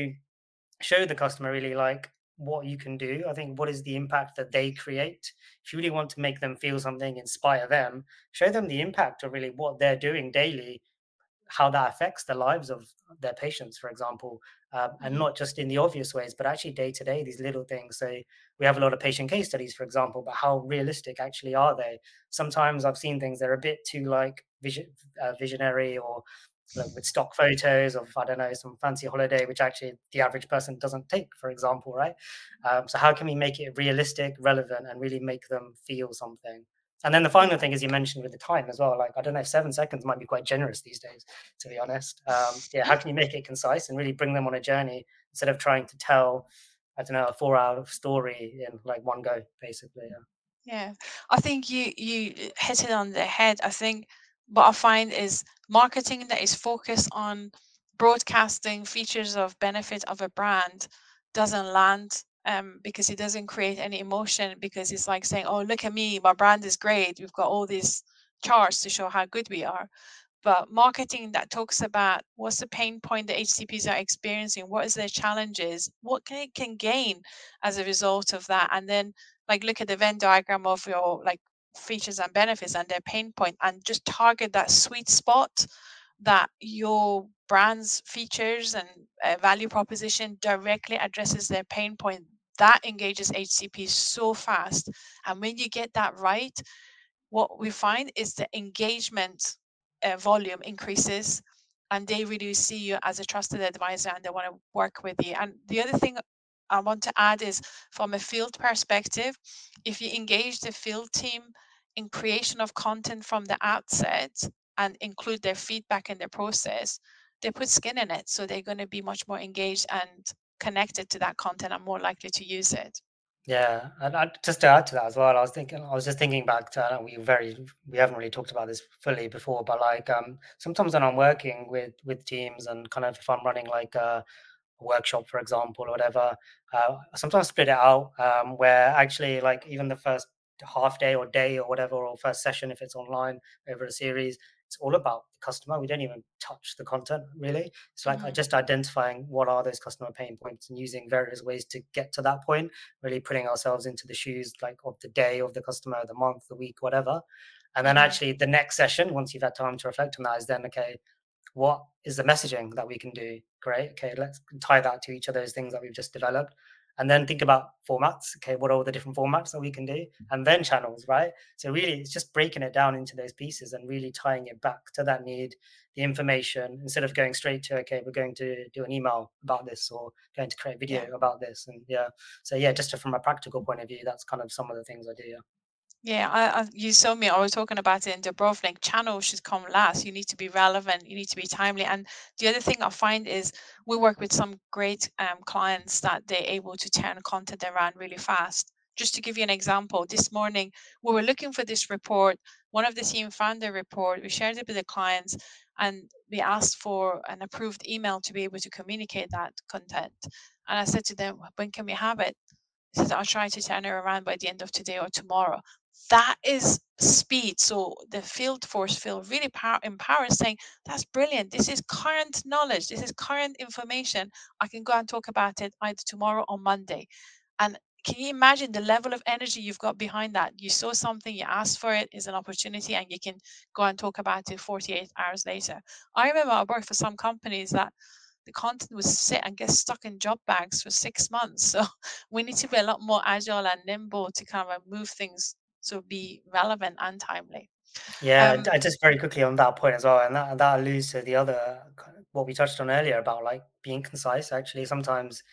Speaker 2: show the customer really like what you can do. I think what is the impact that they create. If you really want to make them feel something, inspire them, show them the impact of really what they're doing daily, how that affects the lives of their patients, for example, and
Speaker 1: Hmm.
Speaker 2: not just in the obvious ways, but actually day to day, these little things. So we have a lot of patient case studies, for example, but how realistic actually are they? Sometimes I've seen things that are a bit too like visionary, or like with stock photos of, I don't know, some fancy holiday, which actually the average person doesn't take, for example, right? So how can we make it realistic, relevant, and really make them feel something? And then the final
Speaker 1: Yeah.
Speaker 2: thing, as you mentioned, with the time as well. Like, I don't know, if 7 seconds might be quite generous these days, to be honest. Yeah, how can you make it concise and really bring them on a journey instead of trying to tell, I don't know, a 4 hour story in like one go, basically. Yeah.
Speaker 1: Yeah, I think you hit it on the head. I think what I find is marketing that is focused on broadcasting features of benefit of a brand doesn't land, because it doesn't create any emotion, because it's like saying, "Oh, look at me, my brand is great. We've got all these charts to show how good we are." But marketing that talks about what's the pain point that HCPs are experiencing, what is their challenges, what can gain as a result of that, and then like look at the Venn diagram of your like features and benefits and their pain point, and just target that sweet spot that your brand's features and value proposition directly addresses their pain point. That engages HCPs so fast, and when you get that right, what we find is the engagement volume increases, and they really see you as a trusted advisor and they want to work with you. And the other thing I want to add is, from a field perspective, if you engage the field team in creation of content from the outset and include their feedback in their process, they put skin in it, so they're going to be much more engaged and connected to that content and more likely to use it.
Speaker 2: Yeah, and just to add to that as well, I was just thinking back to, I know we haven't really talked about this fully before, but like sometimes when I'm working with teams and kind of if I'm running like a workshop, for example, or whatever, sometimes split it out, where actually like even the first half day or day or whatever, or first session, if it's online over a series, it's all about the customer. We don't even touch the content really. It's like
Speaker 1: Hmm.
Speaker 2: just identifying what are those customer pain points and using various ways to get to that point, really putting ourselves into the shoes like of the day, of the customer, the month, the week, whatever. And then
Speaker 1: Hmm.
Speaker 2: actually the next session, once you've had time to reflect on that, is then okay, what is the messaging that we can do? Great. Okay, let's tie that to each of those things that we've just developed. And then think about formats. Okay, what are all the different formats that we can do? And then channels, right? So really it's just breaking it down into those pieces and really tying it back to that need, the information, instead of going straight to, okay, we're going to do an email about this or going to create
Speaker 1: Yeah.
Speaker 2: video about this. And yeah. So yeah, just from a practical point of view, that's kind of some of the things I do. Yeah.
Speaker 1: Yeah, you saw me. I was talking about it in Dubrovnik. Channel should come last. You need to be relevant. You need to be timely. And the other thing I find is we work with some great clients that they're able to turn content around really fast. Just to give you an example, this morning we were looking for this report. One of the team found the report. We shared it with the clients, and we asked for an approved email to be able to communicate that content. And I said to them, "When can we have it?" He says, "I'll try to turn it around by the end of today or tomorrow." That is speed. So the field force feel really empowered, saying, "That's brilliant. This is current knowledge. This is current information. I can go and talk about it either tomorrow or Monday." And can you imagine the level of energy you've got behind that? You saw something, you asked for it, is an opportunity, and you can go and talk about it 48 hours later. I remember I worked for some companies that the content would sit and get stuck in job bags for 6 months. So we need to be a lot more agile and nimble to kind of move things to be relevant and timely.
Speaker 2: Yeah,
Speaker 1: Um,
Speaker 2: I just very quickly on that point as well, and that alludes to the other what we touched on earlier about like being concise. Actually, sometimes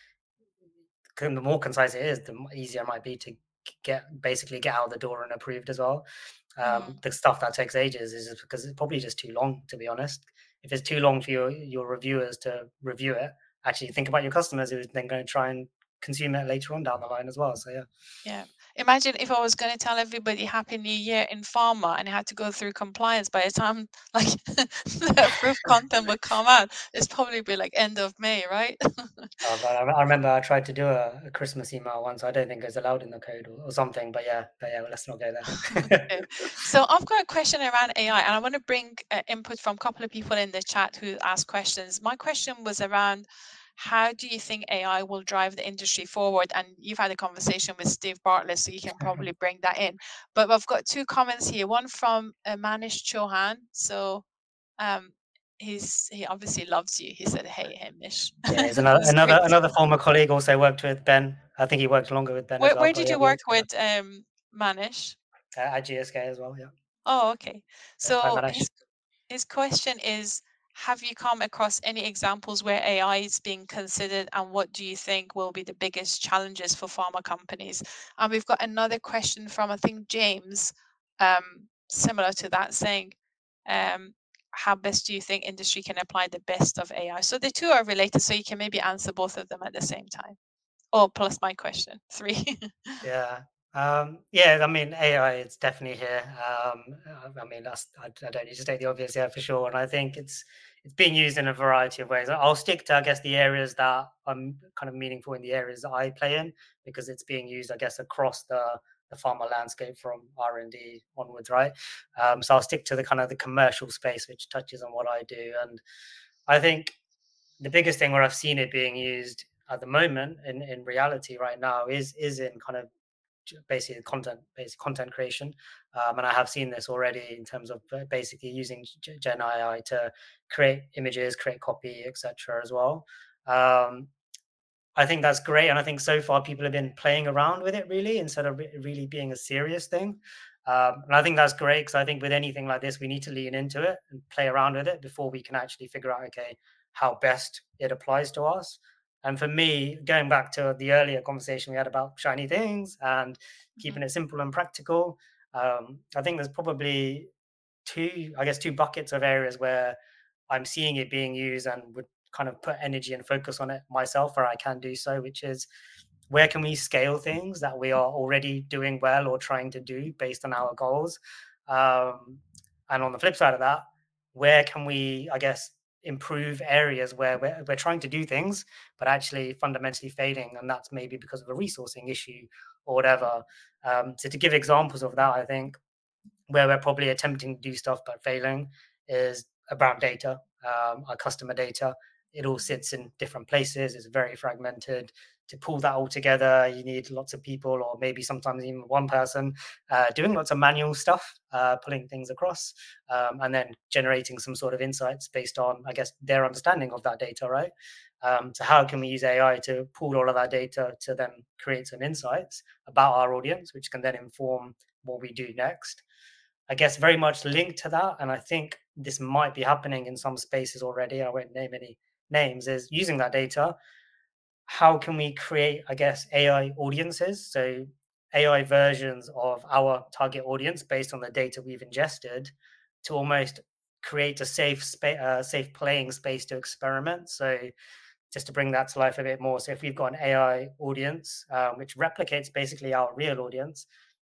Speaker 2: the more concise it is, the easier it might be to basically get out the door and approved as well.
Speaker 1: mhm,
Speaker 2: The stuff that takes ages is just because it's probably just too long, to be honest. If it's too long for your reviewers to review it, actually think about your customers who are then going to try and consume it later on down the line as well. So yeah.
Speaker 1: Yeah. Imagine if I was going to tell everybody Happy New Year in pharma and I had to go through compliance by the time like the approved content would come out. It's probably be like end of May, right?
Speaker 2: Oh God, I remember I tried to do a Christmas email once. I don't think it's allowed in the code or something. But yeah, well, let's not go there.
Speaker 1: Okay. So I've got a question around AI, and I want to bring input from a couple of people in the chat who asked questions. My question was around how do you think AI will drive the industry forward? And you've had a conversation with Steve Bartlett, so you can probably bring that in. But I've got two comments here. One from Manish Chauhan. So um, he obviously loves you. He said, "Hey, Hamish."
Speaker 2: Yeah, he's
Speaker 1: It was great.
Speaker 2: another former colleague. Also worked with Ben. I think he worked longer with Ben as well.
Speaker 1: Where
Speaker 2: But
Speaker 1: did
Speaker 2: yeah,
Speaker 1: you
Speaker 2: we
Speaker 1: work
Speaker 2: worked together
Speaker 1: with Manish?
Speaker 2: at GSK as well. Yeah,
Speaker 1: Oh, okay.
Speaker 2: yeah. Hi,
Speaker 1: So
Speaker 2: Manish.
Speaker 1: his question is, have you come across any examples where AI is being considered, and what do you think will be the biggest challenges for pharma companies? And we've got another question from, I think, James, similar to that, saying, how best do you think industry can apply the best of AI? So the two are related, so you can maybe answer both of them at the same time. Oh, plus my question, three.
Speaker 2: Yeah. Yeah, I mean, AI is definitely here. I mean, I don't need to state the obvious here for sure. And I think it's being used in a variety of ways. I'll stick to, I guess, the areas that are kind of meaningful in the areas that I play in, because it's being used, I guess, across the pharma landscape from R&D onwards, right? So I'll stick to the kind of the commercial space, which touches on what I do. And I think the biggest thing where I've seen it being used at the moment in reality right now is in kind of basically based content creation, and I have seen this already in terms of basically using Gen AI to create images, create copy, etc. as well. Um, I think that's great, and I think so far people have been playing around with it really instead of really being a serious thing. And I think that's great because I think with anything like this, we need to lean into it and play around with it before we can actually figure out, okay, how best it applies to us. And for me, going back to the earlier conversation we had about shiny things and
Speaker 1: Mhm,
Speaker 2: keeping it simple and practical, I think there's probably two buckets of areas where I'm seeing it being used and would kind of put energy and focus on it myself where I can do so, which is where can we scale things that we are already doing well or trying to do based on our goals? Um, and on the flip side of that, where can we, I guess, improve areas where we're trying to do things, but actually fundamentally failing? And that's maybe because of a resourcing issue or whatever. So to give examples of that, I think where we're probably attempting to do stuff but failing is around data, our customer data. It all sits in different places. It's very fragmented. To pull that all together, you need lots of people, or maybe sometimes even one person, doing lots of manual stuff, pulling things across, and then generating some sort of insights based on, I guess, their understanding of that data, right? So how can we use AI to pull all of that data to then create some insights about our audience, which can then inform what we do next? I guess very much linked to that, and I think this might be happening in some spaces already. I won't name any names. Is using that data. How can we create, I guess, AI audiences? So AI versions of our target audience based on the data we've ingested to almost create a safe playing space to experiment. So just to bring that to life a bit more. So if we've got an AI audience which replicates basically our real audience,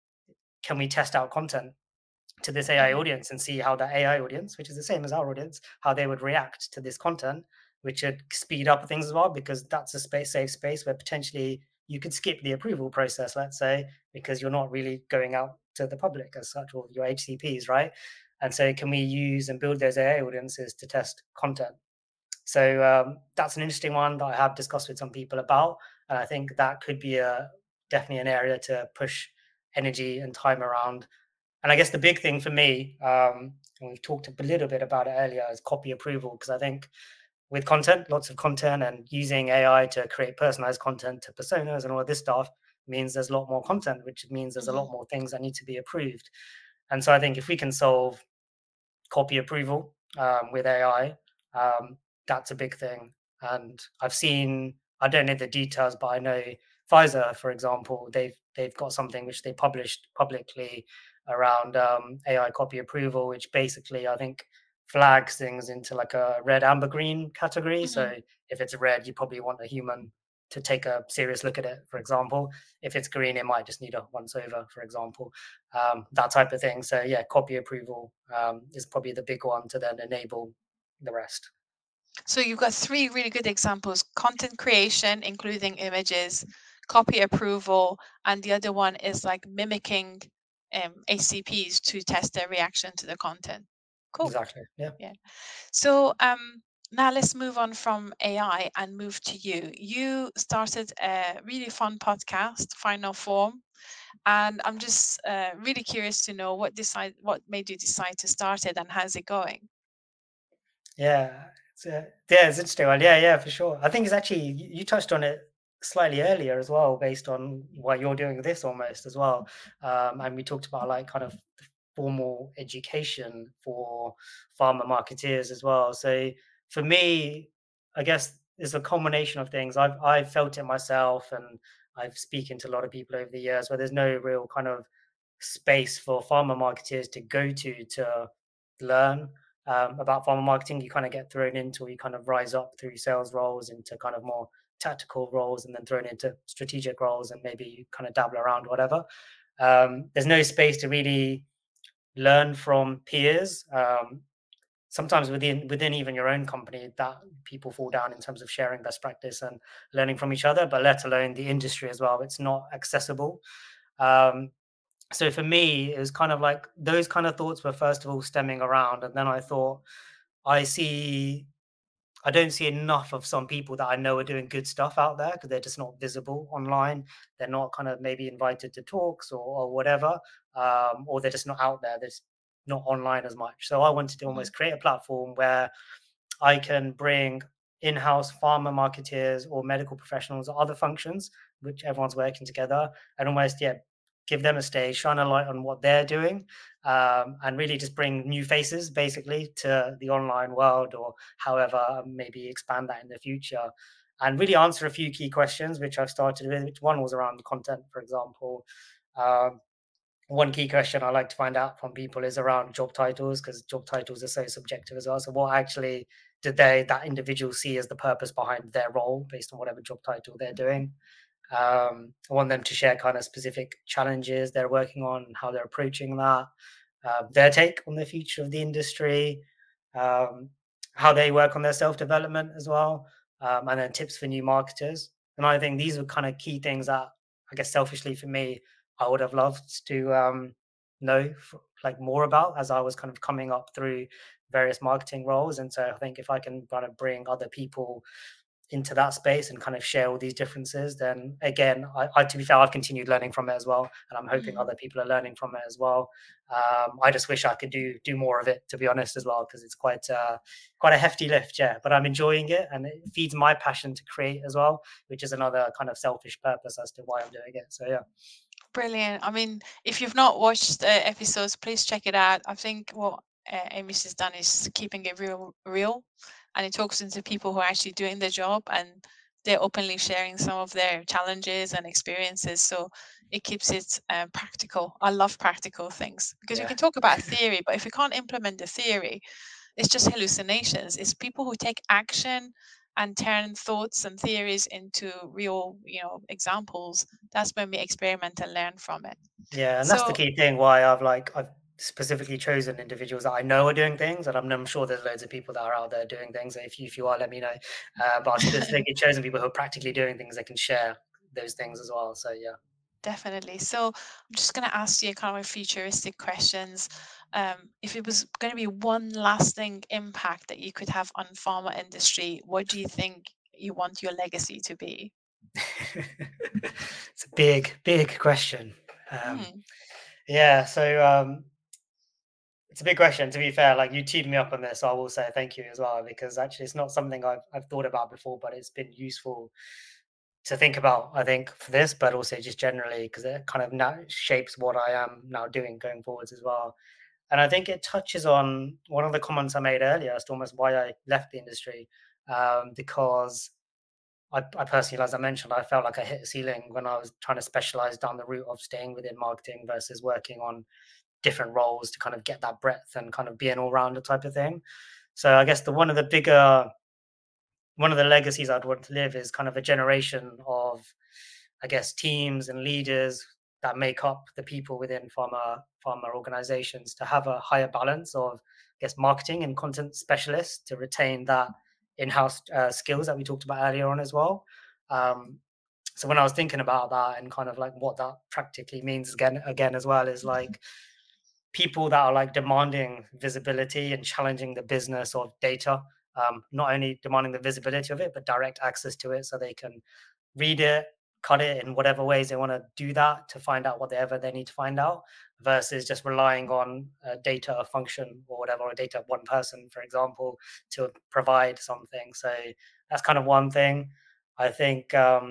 Speaker 2: can we test out content to this AI
Speaker 1: mhm,
Speaker 2: audience and see how the AI audience, which is the same as our audience, how they would react to this content, which would speed up things as well, because that's a safe space where potentially you could skip the approval process, let's say, because you're not really going out to the public as such, or your HCPs, right? And so, can we use and build those AI audiences to test content? So that's an interesting one that I have discussed with some people about, and I think that could be a definitely an area to push energy and time around. And I guess the big thing for me, and we've talked a little bit about it earlier, is copy approval. Because I think with content, lots of content, and using AI to create personalized content to personas and all of this stuff means there's a lot more content, which means there's a
Speaker 1: mhm,
Speaker 2: lot more things that need to be approved. And so I think if we can solve copy approval with AI, that's a big thing. And I've seen, I don't know the details, but I know Pfizer, for example, they've got something which they published publicly around AI copy approval, which basically I think flags things into like a red, amber, green category.
Speaker 1: mhm,
Speaker 2: So if it's red, you probably want a human to take a serious look at it. For example, if it's green, it might just need a once over, for example, that type of thing. So yeah, copy approval is probably the big one to then enable the rest.
Speaker 1: So you've got three really good examples: content creation, including images, copy approval, and the other one is like mimicking HCPs to test their reaction to the content. Cool.
Speaker 2: Exactly. Yeah.
Speaker 1: Yeah. So now let's move on from AI and move to you. You started a really fun podcast, Final Form, and I'm just really curious to know what made you decide to start it and how's it going?
Speaker 2: Yeah, yeah, it's interesting one. Yeah, yeah, for sure. I think it's actually you touched on it slightly earlier as well, based on why you're doing this almost as well. And we talked about like kind of formal education for farmer marketeers as well. So for me, I guess it's a combination of things. I've felt it myself, and I've spoken to a lot of people over the years where there's no real kind of space for farmer marketeers to go to learn about farmer marketing. You kind of get thrown into, or you kind of rise up through sales roles into kind of more tactical roles, and then thrown into strategic roles, and maybe you kind of dabble around whatever. There's no space to really learn from peers. Sometimes within even your own company, that people fall down in terms of sharing best practice and learning from each other, but let alone the industry as well. It's not accessible. Um, so for me, it was kind of like those kind of thoughts were first of all stemming around, and then I thought, I see I don't see enough of some people that I know are doing good stuff out there because they're just not visible online. They're not kind of maybe invited to talks or whatever, or they're just not out there. They're just not online as much. So I wanted to
Speaker 1: Mhm.
Speaker 2: almost create a platform where I can bring in-house farmer marketeers or medical professionals or other functions, which everyone's working together, and almost give them a stage, shine a light on what they're doing, and really just bring new faces basically to the online world, or however maybe expand that in the future, and really answer a few key questions which I've started with. Which one was around content, for example. Um, One key question I like to find out from people is around job titles, because job titles are so subjective as well. So what actually did that individual see as the purpose behind their role based on whatever job title they're doing? I want them to share kind of specific challenges they're working on, how they're approaching that, their take on the future of the industry, um, how they work on their self development as well, and then tips for new marketers. And I think these are kind of key things that I guess selfishly for me, I would have loved to know like more about as I was kind of coming up through various marketing roles. And so I think if I can kind of bring other people into that space and kind of share all these differences, then again, to be fair, I've continued learning from it as well, and I'm hoping
Speaker 1: Mhm.
Speaker 2: other people are learning from it as well. I just wish I could do more of it, to be honest, as well, because it's quite a hefty lift, yeah. But I'm enjoying it, and it feeds my passion to create as well, which is another kind of selfish purpose as to why I'm doing it. So yeah.
Speaker 1: Brilliant. I mean, if you've not watched the episodes, please check it out. I think what Amish has done is keeping it real, and it talks into people who are actually doing the job, and they're openly sharing some of their challenges and experiences. So it keeps it practical. I love practical things because we
Speaker 2: Yeah.
Speaker 1: can talk about theory, but if we can't implement the theory, it's just hallucinations. It's people who take action and turn thoughts and theories into real, examples. That's when we experiment and learn from it.
Speaker 2: Yeah, and that's the
Speaker 1: So
Speaker 2: key thing why I've specifically chosen individuals that I know are doing things, and I'm sure there's loads of people that are out there doing things. If you are, let me know. But I've specifically chosen people who are practically doing things that can share those things as well. So yeah.
Speaker 1: definitely. So I'm just going to ask you kind of futuristic questions. If it was going to be one lasting impact that you could have on pharma industry, what do you think you want your legacy to be?
Speaker 2: It's a big question. Um,
Speaker 1: Hmm.
Speaker 2: yeah, so it's a big question. To be fair, like you teed me up on this, so I will say thank you as well, because actually it's not something I've thought about before, but it's been useful to think about, I think, for this, but also just generally because it kind of now shapes what I am now doing going forwards as well. And I think it touches on one of the comments I made earlier as to almost why I left the industry, because I personally, as I mentioned, I felt like I hit a ceiling when I was trying to specialize down the route of staying within marketing versus working on different roles to kind of get that breadth and kind of be an all rounder type of thing. So I guess the one of the bigger one of the legacies I'd want to live is kind of a generation of, I guess, teams and leaders that make up the people within pharma organizations to have a higher balance of, I guess, marketing and content specialists to retain that in-house skills that we talked about earlier on as well. So when I was thinking about that and kind of like what that practically means again as well is like people that are like demanding visibility and challenging the business of data, not only demanding the visibility of it but direct access to it so they can read it, cut it in whatever ways they want to do that to find out whatever they need to find out, versus just relying on a data function or whatever, or data one person, for example, to provide something. So that's kind of one thing. I think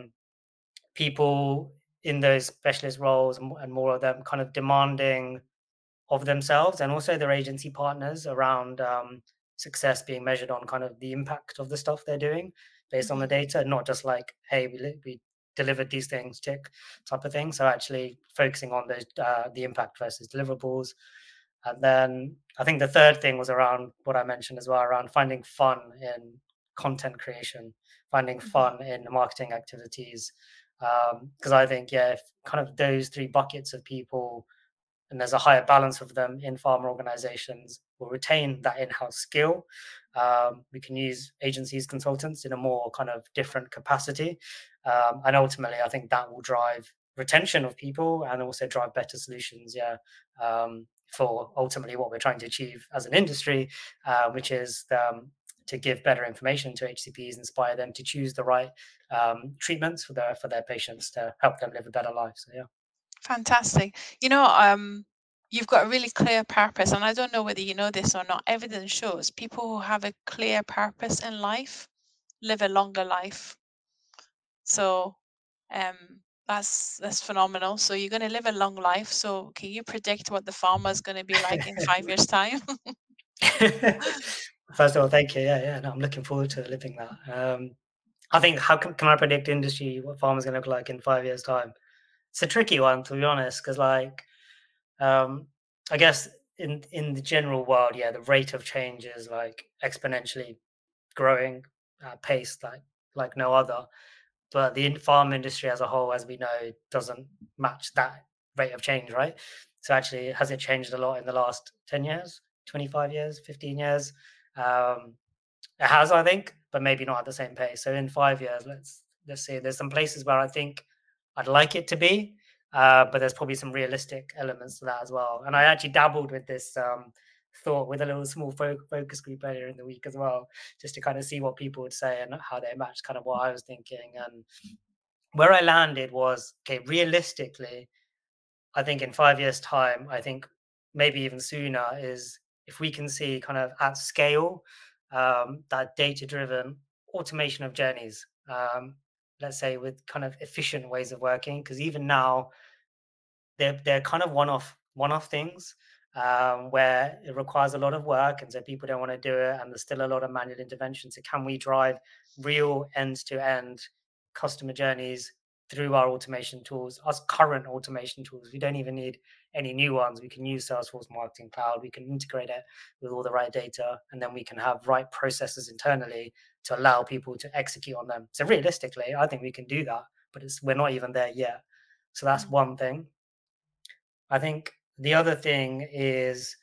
Speaker 2: people in those specialist roles and more of them kind of demanding of themselves and also their agency partners around success being measured on kind of the impact of the stuff they're doing based on the
Speaker 1: Mhm.
Speaker 2: data, not just like, hey, we delivered these things, tick type of thing. So actually focusing on those the impact versus deliverables. And then I think the third thing was around what I mentioned as well, around finding fun in content creation, finding
Speaker 1: Mhm.
Speaker 2: fun in marketing activities. Because I think, yeah, if kind of those three buckets of people and there's a higher balance of them in pharma organizations, will retain that in-house skill. We can use agencies, consultants in a more kind of different capacity. And ultimately, I think that will drive retention of people and also drive better solutions, yeah, for ultimately what we're trying to achieve as an industry, which is to give better information to HCPs, inspire them to choose the right treatments for their patients to help them live a better life. So, yeah.
Speaker 1: Fantastic. You've got a really clear purpose, and I don't know whether you know this or not. Evidence shows people who have a clear purpose in life live a longer life. So, that's phenomenal. So you're going to live a long life. So can you predict what the farmer is going to be like in 5 years' time?
Speaker 2: First of all, thank you. Yeah, yeah. No, I'm looking forward to living that. I think how can I predict industry what farmers going to look like in 5 years' time? It's a tricky one to be honest, because like um, I guess in the general world, yeah, the rate of change is like exponentially growing at pace like no other. But the farm industry as a whole, as we know, doesn't match that rate of change, right? So actually, has it changed a lot in the last 10 years, 25 years, 15 years? Um, it has, I think, but maybe not at the same pace. So in 5 years, let's see. There's some places where I think I'd like it to be, but there's probably some realistic elements to that as well. And I actually dabbled with this thought with a little small focus group earlier in the week as well, just to kind of see what people would say and how they matched kind of what I was thinking. And where I landed was okay. Realistically, I think in 5 years' time, I think maybe even sooner is if we can see kind of at scale that data-driven automation of journeys. Let's say with kind of efficient ways of working, because even now they're kind of one-off things where it requires a lot of work, and so people don't want to do it, and there's still a lot of manual intervention. So can we drive real end-to-end customer journeys through our automation tools, our current automation tools? We don't even need any new ones. We can use Salesforce Marketing Cloud. We can integrate it with all the right data, and then we can have right processes internally to allow people to execute on them. So realistically, I think we can do that, but we're not even there yet. So that's
Speaker 1: Mm,
Speaker 2: one thing. I think the other thing is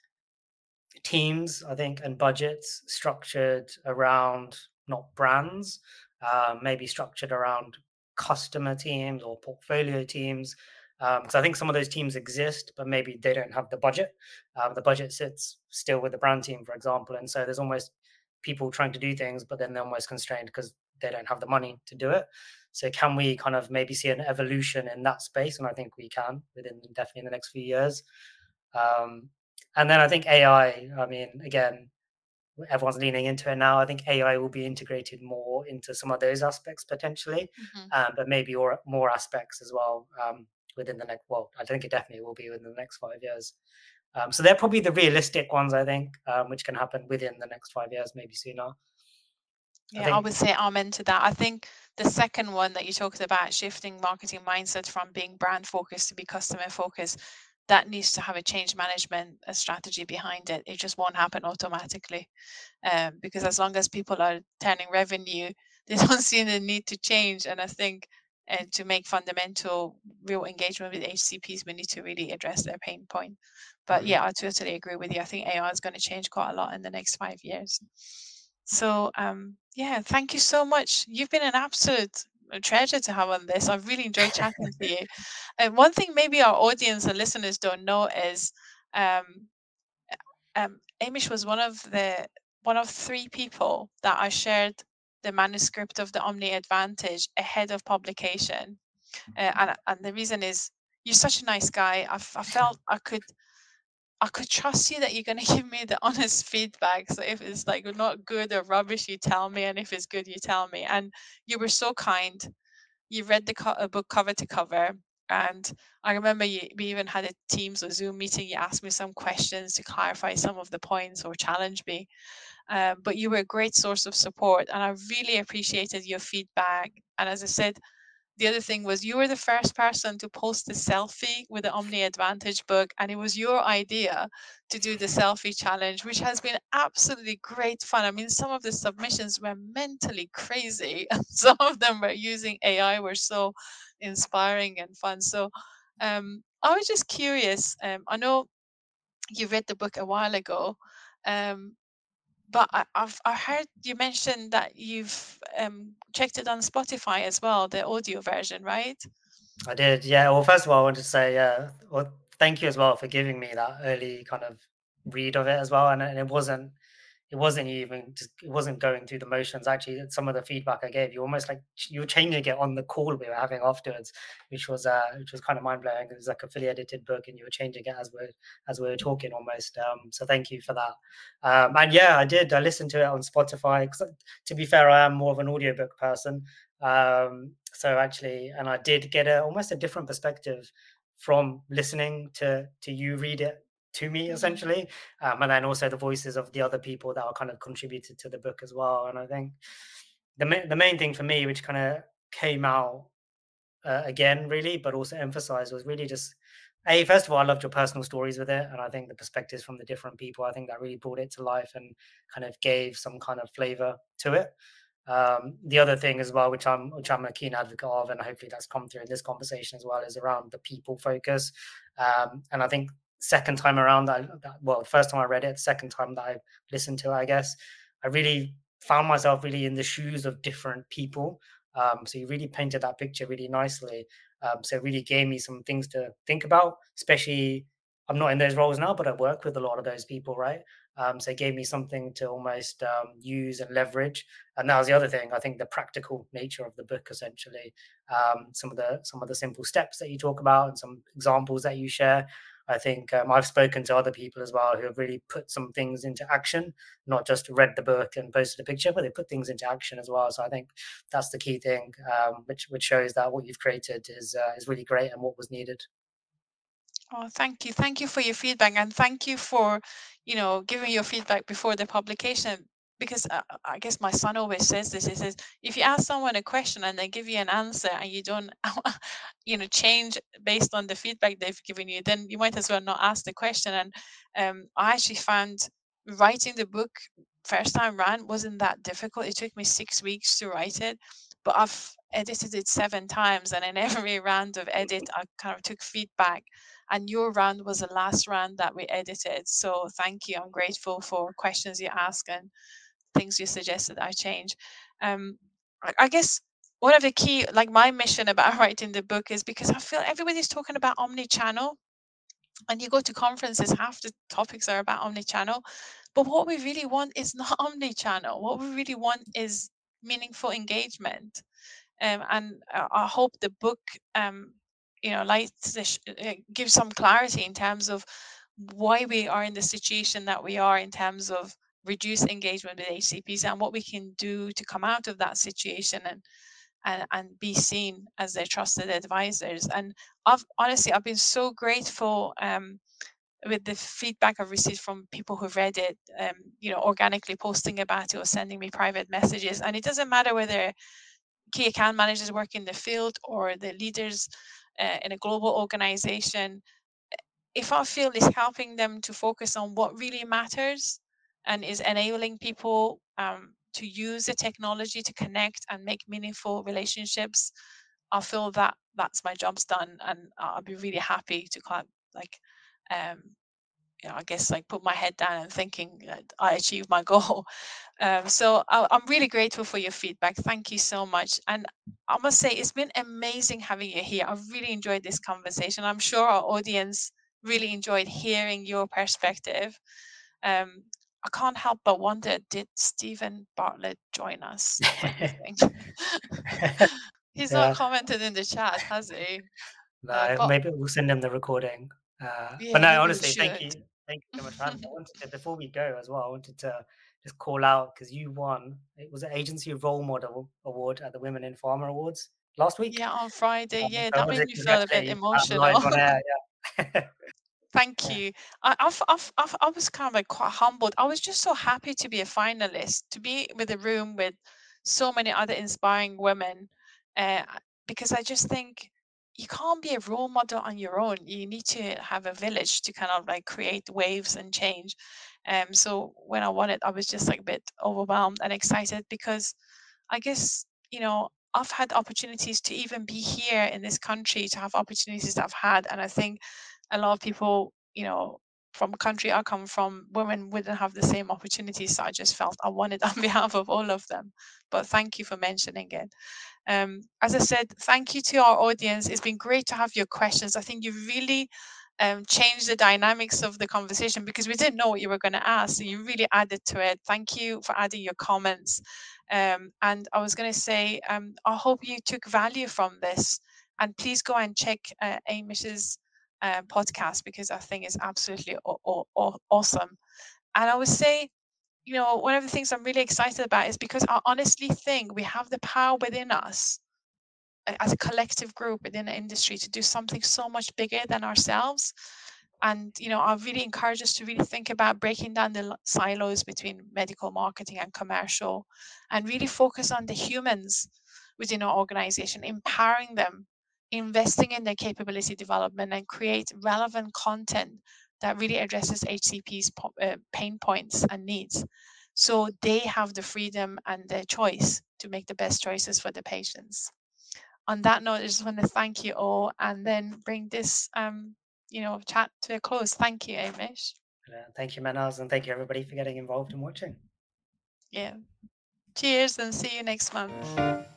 Speaker 2: teams, I think, and budgets structured around not brands, maybe structured around customer teams or portfolio teams. Because I think some of those teams exist, but maybe they don't have the budget. The budget sits still with the brand team, for example. And so there's almost people trying to do things, but then they're almost constrained because they don't have the money to do it. So can we kind of maybe see an evolution in that space? And I think we can within definitely in the next few years. Um, and then I think AI, I mean, again, everyone's leaning into it now. I think AI will be integrated more into some of those aspects potentially,
Speaker 1: mhm.
Speaker 2: but maybe or more aspects as well within the next. Well, I think it definitely will be within the next 5 years. So they're probably the realistic ones, I think, which can happen within the next 5 years, maybe sooner. I
Speaker 1: Yeah, I
Speaker 2: think.
Speaker 1: would say amen to that. I think the second one that you talked about, shifting marketing mindset from being brand focused to be customer focused, that needs to have a change management a strategy behind it. It just won't happen automatically, because as long as people are turning revenue, they don't see the need to change. And I think to make fundamental real engagement with HCPs, we need to really address their pain point. But
Speaker 2: Mhm.
Speaker 1: yeah, I totally agree with you. I think AI is going to change quite a lot in the next 5 years. So yeah, thank you so much. You've been an absolute treasure to have on this. I've really enjoyed chatting to you. And one thing maybe our audience and listeners don't know is um, Amish was one of three people that I shared the manuscript of the Omni Advantage ahead of publication. And the reason is you're such a nice guy. I felt I could trust you that you're going to give me the honest feedback. So if it's like not good or rubbish, you tell me, and if it's good, you tell me. And you were so kind. You read the book cover to cover, and I remember we even had a Teams or Zoom meeting. You asked me some questions to clarify some of the points or challenge me. But you were a great source of support, and I really appreciated your feedback. And as I said, the other thing was you were the first person to post the selfie with the Omni Advantage book, and it was your idea to do the selfie challenge, which has been absolutely great fun. I mean, some of the submissions were mentally crazy, and some of them were using AI were so inspiring and fun. So I was just curious. I know you read the book a while ago. Um, but I heard you mention that you've checked it on Spotify as well, the audio version, right?
Speaker 2: I did, yeah. Well, first of all, I want to say, well, thank you as well for giving me that early kind of read of it as well. And it wasn't even just, it wasn't going through the motions. Actually, some of the feedback I gave you, almost like you were changing it on the call we were having afterwards, which was kind of mind blowing. It was like a fully edited book, and you were changing it as we were talking almost. So thank you for that. And yeah, I did. I listened to it on Spotify. 'Cause, to be fair, I am more of an audiobook person. So actually, and I did get almost a different perspective from listening to you read it to me
Speaker 1: Mm,
Speaker 2: essentially, and then also the voices of the other people that are kind of contributed to the book as well. And I think the main thing for me, which kind of came out again really, but also emphasized, was really just first of all, I loved your personal stories with it, and I think the perspectives from the different people, I think that really brought it to life and kind of gave some kind of flavor to it. The other thing as well, which I'm a keen advocate of, and hopefully that's come through in this conversation as well, is around the people focus. And I think second time around, well, the first time I read it, second time that I listened to it, I guess I really found myself really in the shoes of different people. So you really painted that picture really nicely. So it really gave me some things to think about, especially I'm not in those roles now, but I work with a lot of those people, right? So it gave me something to almost use and leverage. And that was the other thing. I think the practical nature of the book, essentially, some of the simple steps that you talk about and some examples that you share. I think I've spoken to other people as well who have really put some things into action, not just read the book and posted a picture, but they put things into action as well. So I think that's the key thing, which shows that what you've created is really great and what was needed.
Speaker 1: oh, thank you. Thank you for your feedback, and thank you for, giving your feedback before the publication. Because I guess my son always says this. He says, if you ask someone a question and they give you an answer and you don't, change based on the feedback they've given you, then you might as well not ask the question. And I actually found writing the book first time round wasn't that difficult. It took me 6 weeks to write it, but I've edited it 7 times, and in every round of edit, I kind of took feedback, and your round was the last round that we edited. So thank you. I'm grateful for questions you ask and things you suggested I change. Um, I guess one of the key, like my mission about writing the book is because I feel everybody's talking about omni-channel, and you go to conferences, half the topics are about omni-channel. But what we really want is not omni-channel. What we really want is meaningful engagement. And I hope the book, gives some clarity in terms of why we are in the situation that we are in terms of reduced engagement with HCPs and what we can do to come out of that situation and be seen as their trusted advisors. And I've been so grateful with the feedback I've received from people who've read it, organically posting about it or sending me private messages. And it doesn't matter whether key account managers work in the field or the leaders in a global organization. If I feel is helping them to focus on what really matters and is enabling people to use the technology to connect and make meaningful relationships, I feel that that's my job's done, and I'll be really happy to kind of like, um, I guess like put my head down and thinking that I achieved my goal. So I'm really grateful for your feedback. Thank you so much. And I must say, it's been amazing having you here. I've really enjoyed this conversation. I'm sure our audience really enjoyed hearing your perspective. Um, I can't help but wonder, did Stephen Bartlett join us? What do you think? He's not
Speaker 2: Yeah.
Speaker 1: commented in the chat, has he?
Speaker 2: No,
Speaker 1: But
Speaker 2: maybe we'll send him the recording. But
Speaker 1: yeah,
Speaker 2: no,
Speaker 1: maybe we
Speaker 2: honestly,
Speaker 1: should.
Speaker 2: thank you so much for having me. I wanted to, before we go as well, I wanted to just call out because you won. It was an Agency Role Model Award at the Women in Pharma Awards last week.
Speaker 1: Yeah, on Friday.
Speaker 2: So
Speaker 1: Yeah,
Speaker 2: I
Speaker 1: that
Speaker 2: wanted
Speaker 1: made
Speaker 2: to
Speaker 1: me feel a bit
Speaker 2: congratulate you live
Speaker 1: emotional.
Speaker 2: on air. Yeah,
Speaker 1: Thank
Speaker 2: yeah,
Speaker 1: you. I was kind of like quite humbled. I was just so happy to be a finalist, to be with a room with so many other inspiring women, uh, because I just think you can't be a role model on your own. You need to have a village to kind of like create waves and change. So when I won it, I was just like a bit overwhelmed and excited because I guess, I've had opportunities to even be here in this country, to have opportunities that I've had. And I think a lot of people, from a country I come from, women wouldn't have the same opportunities. So I just felt I wanted on behalf of all of them. But thank you for mentioning it. As I said, thank you to our audience. It's been great to have your questions. I think you really changed the dynamics of the conversation because we didn't know what you were going to ask. So you really added to it. Thank you for adding your comments. And I was going to say, I hope you took value from this. And please go and check Amish's podcast because I think it's absolutely awesome. And I would say, one of the things I'm really excited about is because I honestly think we have the power within us as a collective group within the industry to do something so much bigger than ourselves. And I really encourage us to really think about breaking down the silos between medical marketing and commercial, and really focus on the humans within our organization, empowering them, investing in their capability development, and create relevant content that really addresses HCP's pain points and needs, so they have the freedom and the choice to make the best choices for the patients. On that note, I just want to thank you all and then bring this chat to a close. Thank you, Amish.
Speaker 2: Thank you, Manaz, and thank you everybody for getting involved and watching.
Speaker 1: Yeah. Cheers and see you next month.